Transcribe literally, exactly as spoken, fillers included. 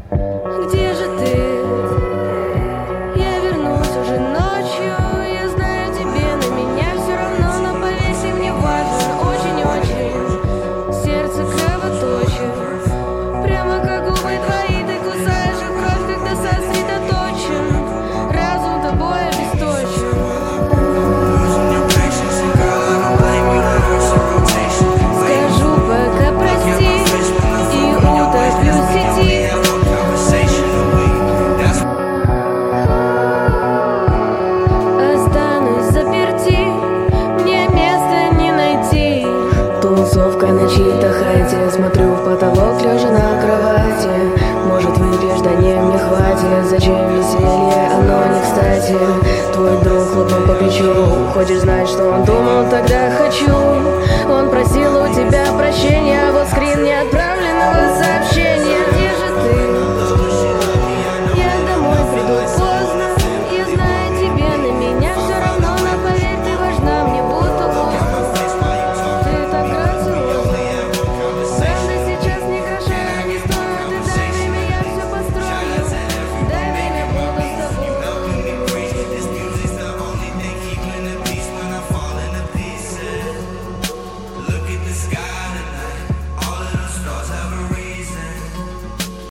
Где же ты? Я вернусь уже ночью. Я знаю, тебе на меня все равно, но поверь, мне важен очень-очень. Сердце кровоточит, прямо как губы твои. Ты кусаешь их кровь, когда сосредоточен. Разум тобой обесточен. Скажу пока прости и утоплю в сети. Останусь заперти, мне места не найти. Тусовка на чьей-то хате, смотрю в потолок, лежа на кровати. Может, выпьешь, да не, мне хватит. Зачем веселье, оно не кстати. Твой друг хлопнул по плечу, хочешь знать, что он думал тогда?